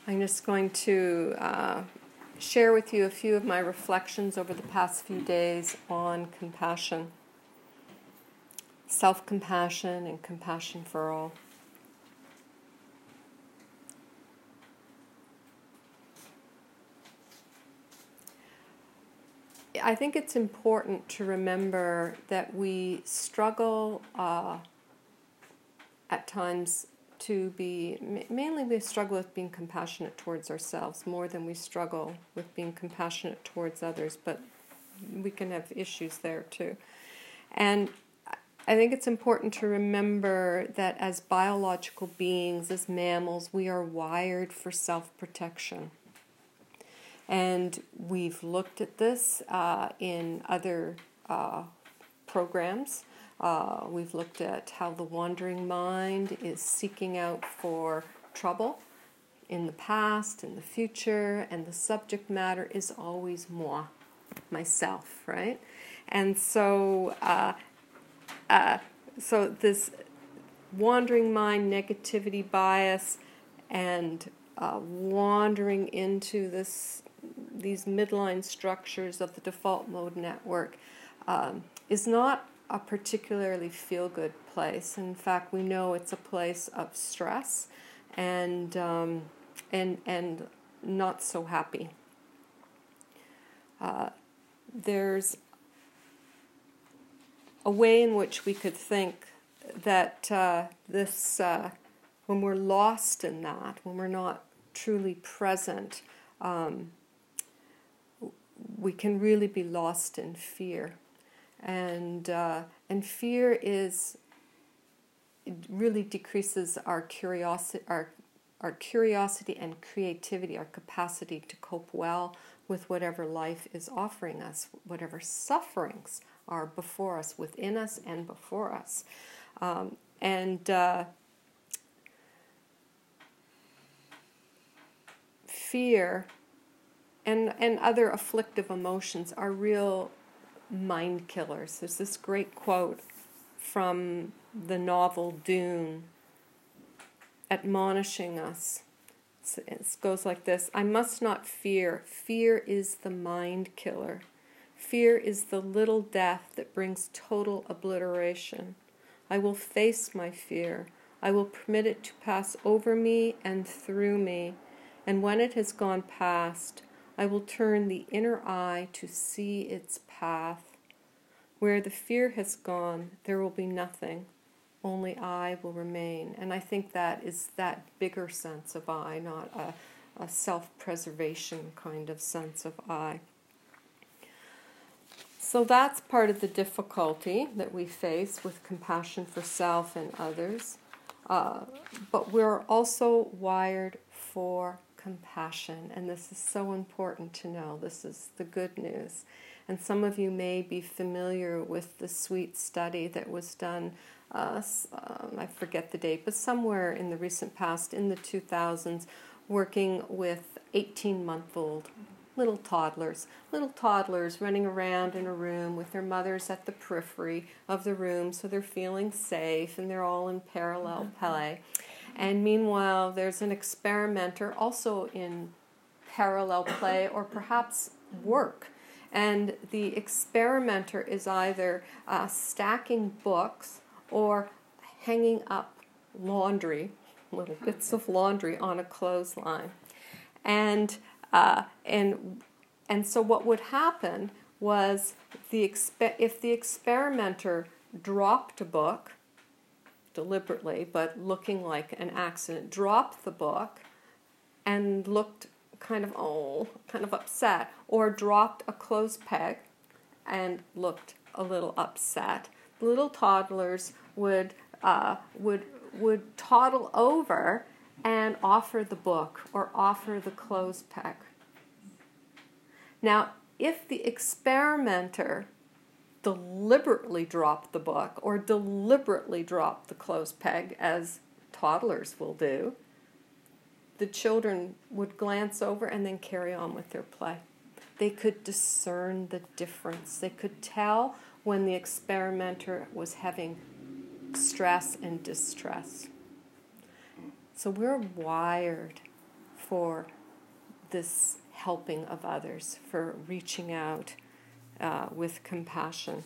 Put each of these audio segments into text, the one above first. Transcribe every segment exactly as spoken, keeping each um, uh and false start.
I'm just going to uh, share with you a few of my reflections over the past few days on compassion, self-compassion and compassion for all. I think it's important to remember that we struggle uh, at times to be, mainly we struggle with being compassionate towards ourselves more than we struggle with being compassionate towards others, but we can have issues there too. And I think it's important to remember that as biological beings, as mammals, we are wired for self-protection. And we've looked at this uh, in other uh, programs. Uh, we've looked at how the wandering mind is seeking out for trouble in the past, in the future, and the subject matter is always moi, myself, right? And so, uh, uh, so this wandering mind, negativity bias, and uh, wandering into this these midline structures of the default mode network um, is not a particularly feel-good place. In fact, we know it's a place of stress and um, and and not so happy. Uh, there's a way in which we could think that uh, this, uh, when we're lost in that, when we're not truly present, um, we can really be lost in fear. And uh, and fear is, it really decreases our curiosity, our our curiosity and creativity, our capacity to cope well with whatever life is offering us, whatever sufferings are before us, within us and before us. Um, and uh, fear and and other afflictive emotions are real mind killers. There's this great quote from the novel Dune admonishing us. It goes like this: I must not fear. Fear is the mind killer. Fear is the little death that brings total obliteration. I will face my fear. I will permit it to pass over me and through me. And when it has gone past, I will turn the inner eye to see its path. Where the fear has gone, there will be nothing. Only I will remain. And I think that is that bigger sense of I, not a, a self-preservation kind of sense of I. So that's part of the difficulty that we face with compassion for self and others. Uh, but we're also wired for compassion, and this is so important to know. This is the good news. And some of you may be familiar with the sweet study that was done, uh, um, I forget the date, but somewhere in the recent past, in the two thousands, working with eighteen-month-old little toddlers, little toddlers running around in a room with their mothers at the periphery of the room, so they're feeling safe and they're all in parallel play. And meanwhile, there's an experimenter also in parallel play or perhaps work. And the experimenter is either uh, stacking books or hanging up laundry, little bits of laundry on a clothesline. And uh, and and so what would happen was the expe- if the experimenter dropped a book, deliberately, but looking like an accident, dropped the book and looked kind of, oh, kind of upset, or dropped a clothes peg and looked a little upset, the little toddlers would uh, would would toddle over and offer the book or offer the clothes peg. Now, if the experimenter deliberately dropped the book or deliberately dropped the clothes peg, as toddlers will do, the children would glance over and then carry on with their play. They could discern the difference. They could tell when the experimenter was having stress and distress. So we're wired for this helping of others, for reaching out uh, with compassion.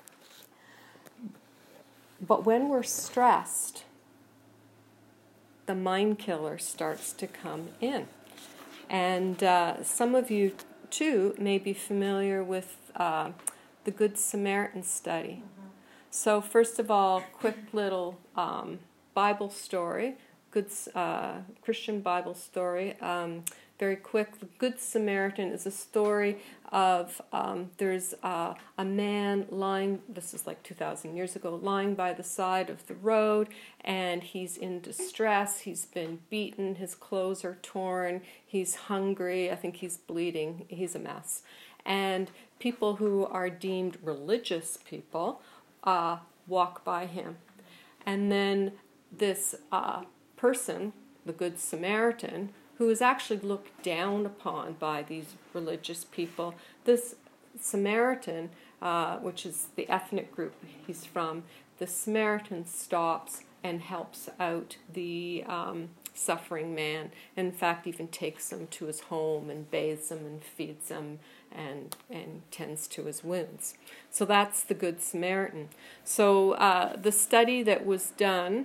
But when we're stressed, the mind killer starts to come in. And uh, some of you, too, may be familiar with uh, the Good Samaritan study. Mm-hmm. So first of all, quick little um, Bible story, good uh, Christian Bible story. Um, very quick, the Good Samaritan is a story of um, there's uh, a man lying, this is like two thousand years ago, lying by the side of the road, and he's in distress. He's been beaten, his clothes are torn, he's hungry, I think he's bleeding, he's a mess. And people who are deemed religious people uh, walk by him. And then this uh, person, the Good Samaritan, who is actually looked down upon by these religious people. This Samaritan, uh, which is the ethnic group he's from, the Samaritan stops and helps out the um, suffering man. In fact, even takes him to his home and bathes him and feeds him and, and tends to his wounds. So that's the Good Samaritan. So uh, the study that was done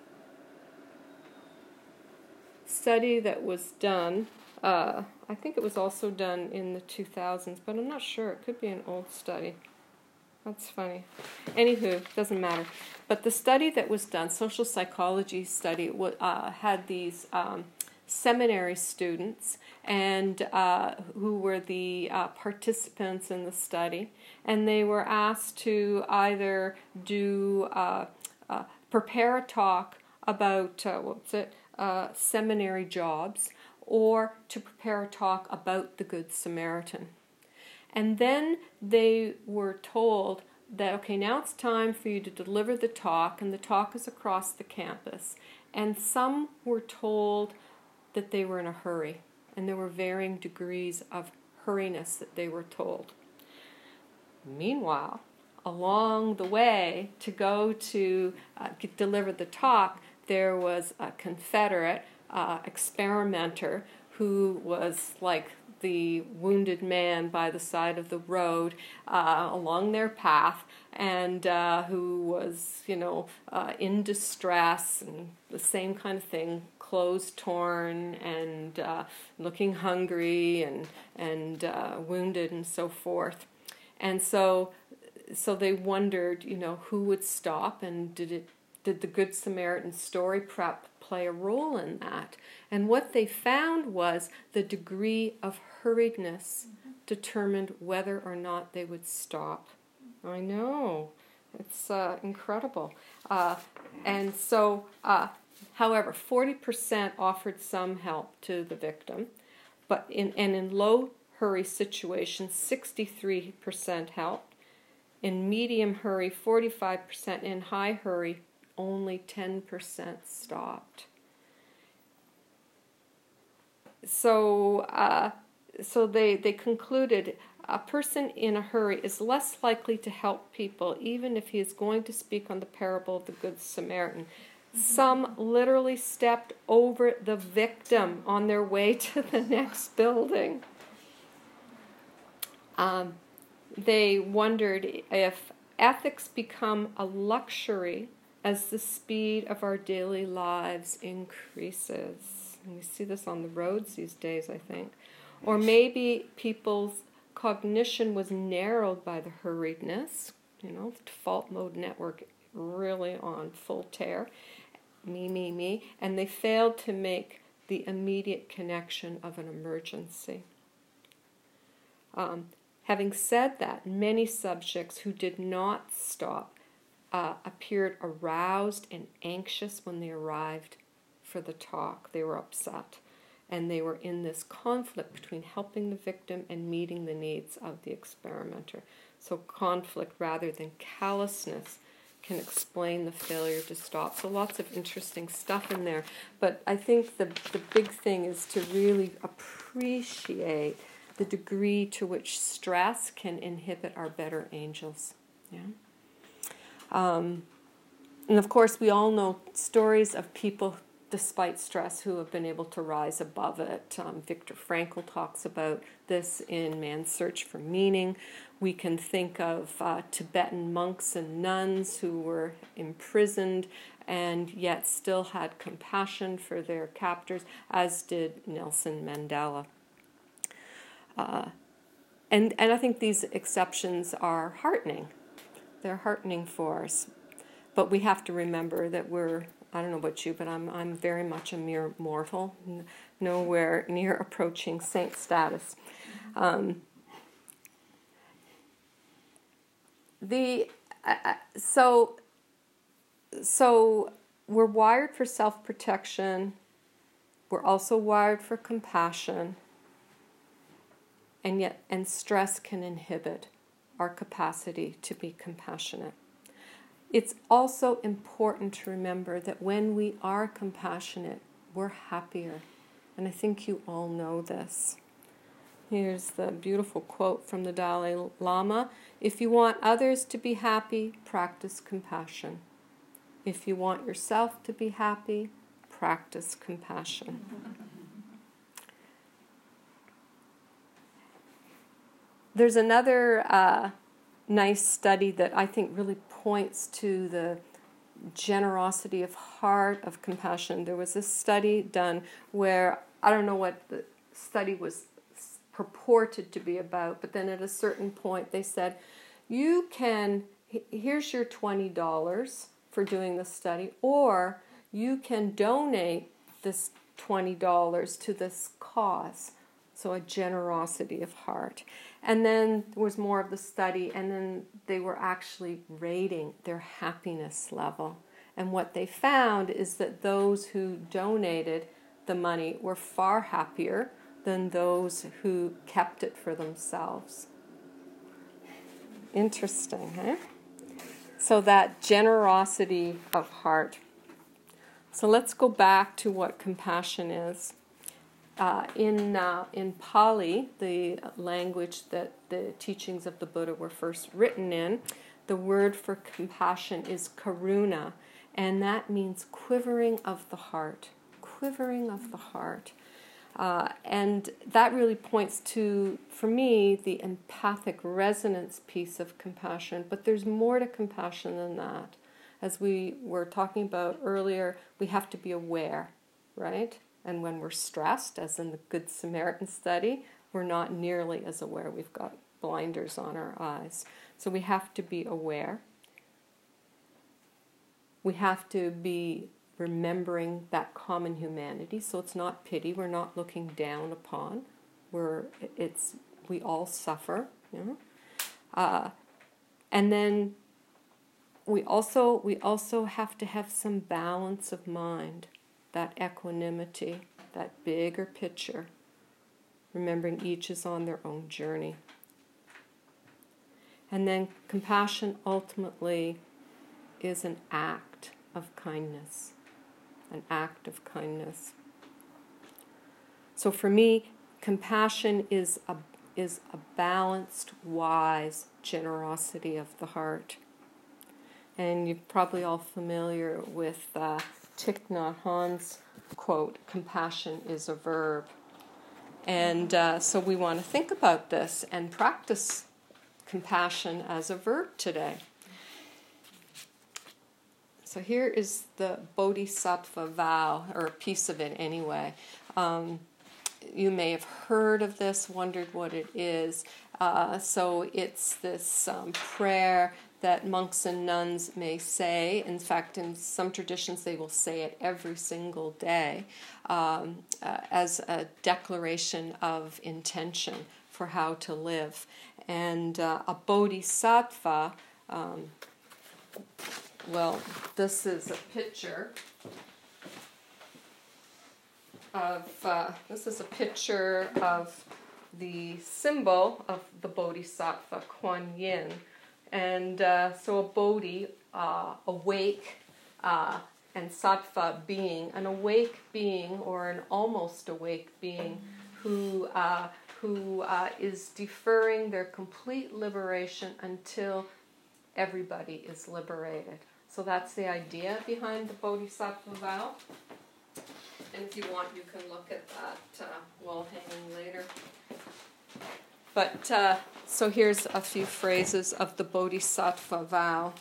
study that was done, uh, I think it was also done in the two thousands, but I'm not sure. It could be an old study. That's funny. Anywho, doesn't matter. But the study that was done, social psychology study, uh, had these um, seminary students and uh, who were the uh, participants in the study, and they were asked to either do uh, uh, prepare a talk about uh, what's it? Uh, seminary jobs, or to prepare a talk about the Good Samaritan. And then they were told that, okay, now it's time for you to deliver the talk, and the talk is across the campus. And some were told that they were in a hurry, and there were varying degrees of hurriness that they were told. Meanwhile, along the way to go to uh, get, deliver the talk, there was a Confederate uh, experimenter who was like the wounded man by the side of the road uh, along their path, and uh, who was, you know, uh, in distress and the same kind of thing, clothes torn and uh, looking hungry and and uh, wounded and so forth. And so, so they wondered, you know, who would stop, and did it Did the Good Samaritan story prep play a role in that? And what they found was the degree of hurriedness mm-hmm. determined whether or not they would stop. I know. It's uh, incredible. Uh, and so, uh, however, forty percent offered some help to the victim, but in and in low hurry situations, sixty-three percent helped. In medium hurry, forty-five percent. In high hurry, only ten percent stopped. So, uh, so they, they concluded a person in a hurry is less likely to help people, even if he is going to speak on the parable of the Good Samaritan. Some literally stepped over the victim on their way to the next building. Um, they wondered if ethics become a luxury as the speed of our daily lives increases. And we see this on the roads these days, I think. Or maybe people's cognition was narrowed by the hurriedness, you know, the default mode network really on full tear, me, me, me, and they failed to make the immediate connection of an emergency. Um, having said that, many subjects who did not stop uh, appeared aroused and anxious when they arrived for the talk. They were upset, and they were in this conflict between helping the victim and meeting the needs of the experimenter. So conflict rather than callousness can explain the failure to stop. So lots of interesting stuff in there. But I think the, the big thing is to really appreciate the degree to which stress can inhibit our better angels. Yeah. Um, and of course, we all know stories of people despite stress, who have been able to rise above it. Um, Viktor Frankl talks about this in Man's Search for Meaning. We can think of uh, Tibetan monks and nuns who were imprisoned and yet still had compassion for their captors, as did Nelson Mandela. Uh, and, and I think these exceptions are heartening. They're heartening for us. But we have to remember that we're, I don't know about you, but I'm I'm very much a mere mortal, n- nowhere near approaching saint status. Um, the uh, so so we're wired for self-protection. We're also wired for compassion, and yet and stress can inhibit our capacity to be compassionate. It's also important to remember that when we are compassionate, we're happier. And I think you all know this. Here's the beautiful quote from the Dalai Lama. If you want others to be happy, practice compassion. If you want yourself to be happy, practice compassion. There's another uh, nice study that I think really points to the generosity of heart, of compassion. There was a study done where, I don't know what the study was purported to be about, but then at a certain point they said, you can, here's your twenty dollars for doing this study, or you can donate this twenty dollars to this cause. So a generosity of heart. And then there was more of the study, and then they were actually rating their happiness level. And what they found is that those who donated the money were far happier than those who kept it for themselves. Interesting, huh? So that generosity of heart. So let's go back to what compassion is. Uh, in uh, in Pali, the language that the teachings of the Buddha were first written in, the word for compassion is karuna, and that means quivering of the heart, quivering of the heart. Uh, and that really points to, for me, the empathic resonance piece of compassion, but there's more to compassion than that. As we were talking about earlier, we have to be aware, right? And when we're stressed, as in the Good Samaritan study, we're not nearly as aware. We've got blinders on our eyes. So we have to be aware. We have to be remembering that common humanity. So it's not pity. We're not looking down upon. We're, it's, we all suffer. You know? uh, and then we also, we also have to have some balance of mind. That equanimity, that bigger picture, remembering each is on their own journey. And then compassion ultimately is an act of kindness, an act of kindness. So for me, compassion is a, is a balanced, wise generosity of the heart. And you're probably all familiar with uh, Thich Nhat Hanh's quote, compassion is a verb. And uh, so we want to think about this and practice compassion as a verb today. So here is the Bodhisattva vow, or a piece of it anyway. Um, you may have heard of this, wondered what it is. Uh, so it's this um, prayer that monks and nuns may say. In fact, in some traditions, they will say it every single day um, uh, as a declaration of intention for how to live. And uh, a bodhisattva, um, well, this is a picture of, uh, this is a picture of the symbol of the bodhisattva, Kuan Yin. And uh, so a bodhi, uh, awake, uh, and sattva being, an awake being or an almost awake being who uh, who uh, is deferring their complete liberation until everybody is liberated. So that's the idea behind the Bodhisattva vow. And if you want, you can look at that uh, wall hanging later. But, uh, so here's a few phrases of the Bodhisattva vow.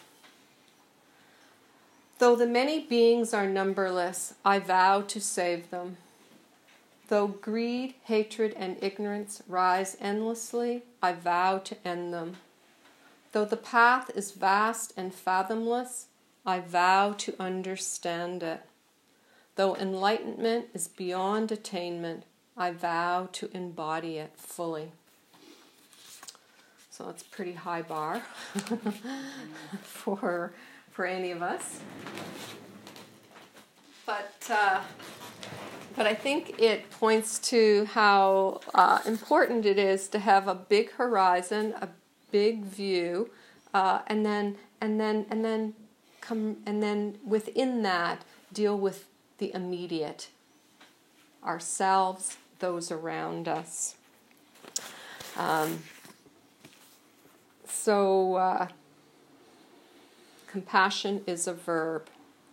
Though the many beings are numberless, I vow to save them. Though greed, hatred, and ignorance rise endlessly, I vow to end them. Though the path is vast and fathomless, I vow to understand it. Though enlightenment is beyond attainment, I vow to embody it fully. So it's a pretty high bar for for any of us. But uh, but I think it points to how uh, important it is to have a big horizon, a big view, uh, and then and then and then come and then within that deal with the immediate, ourselves, those around us. Um, so uh, compassion is a verb.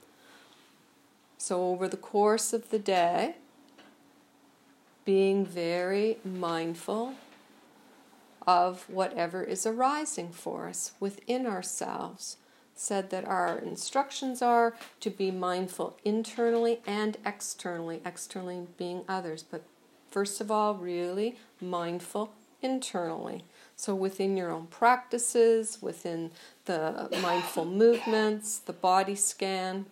So over the course of the day, being very mindful of whatever is arising for us within ourselves. Said that our instructions are to be mindful internally and externally, externally being others, but first of all, really mindful internally. So within your own practices, within the mindful movements, the body scan,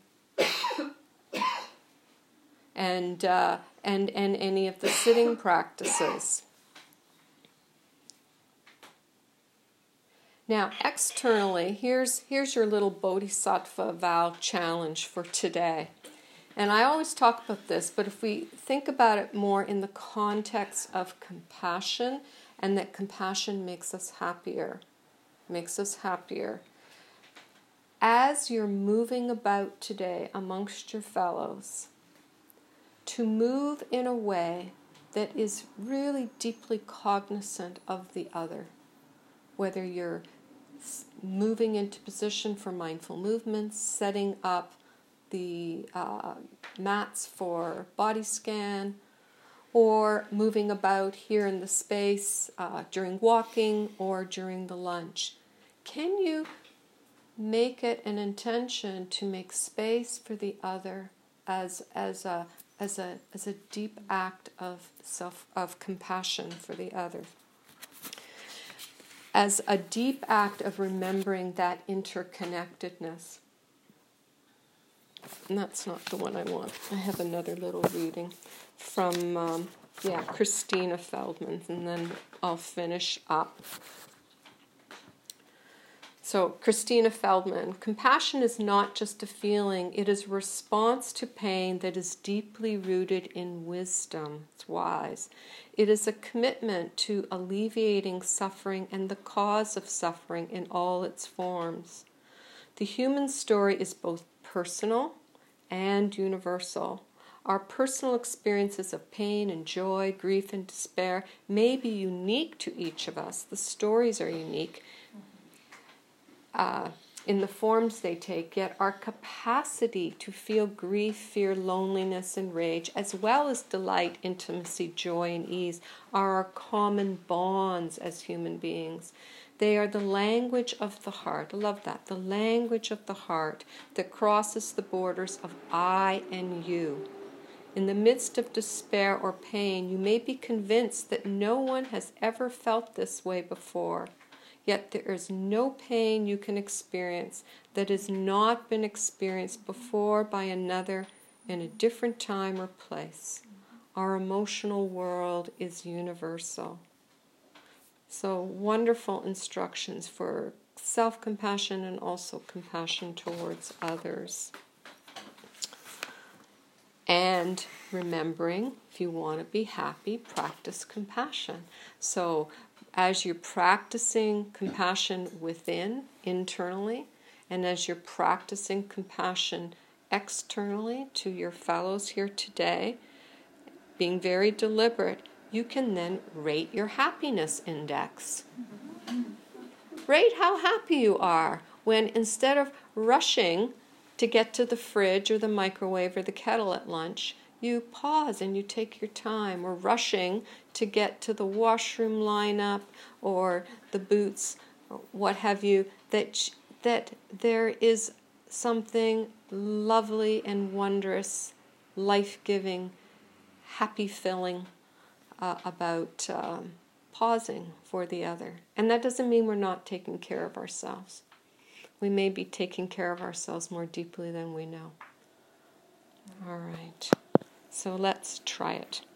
and uh, and and any of the sitting practices. Now, externally, here's here's your little Bodhisattva vow challenge for today. And I always talk about this, but if we think about it more in the context of compassion, and that compassion makes us happier, makes us happier. As you're moving about today amongst your fellows, to move in a way that is really deeply cognizant of the other, whether you're moving into position for mindful movements, setting up the uh, mats for body scan, or moving about here in the space uh, during walking or during the lunch. Can you make it an intention to make space for the other as as a as a as a deep act of self of compassion for the other? As a deep act of remembering that interconnectedness. And that's not the one I want. I have another little reading from, um, yeah, Christina Feldman, and then I'll finish up. So, Christina Feldman, compassion is not just a feeling, it is a response to pain that is deeply rooted in wisdom. It's wise. It is a commitment to alleviating suffering and the cause of suffering in all its forms. The human story is both personal and universal. Our personal experiences of pain and joy, grief and despair may be unique to each of us. The stories are unique. Uh, in the forms they take, yet our capacity to feel grief, fear, loneliness, and rage, as well as delight, intimacy, joy, and ease, are our common bonds as human beings. They are the language of the heart. I love that. The language of the heart that crosses the borders of I and you. In the midst of despair or pain, you may be convinced that no one has ever felt this way before. Yet there is no pain you can experience that has not been experienced before by another in a different time or place. Our emotional world is universal. So wonderful instructions for self-compassion and also compassion towards others. And remembering, if you want to be happy, practice compassion. So as you're practicing compassion within, internally, and as you're practicing compassion externally to your fellows here today, being very deliberate, you can then rate your happiness index. Rate how happy you are when instead of rushing to get to the fridge or the microwave or the kettle at lunch, you pause and you take your time, or rushing to get to the washroom lineup or the boots, or what have you, that that there is something lovely and wondrous, life-giving, happy-filling uh, about um, pausing for the other. And that doesn't mean we're not taking care of ourselves. We may be taking care of ourselves more deeply than we know. All right. So let's try it.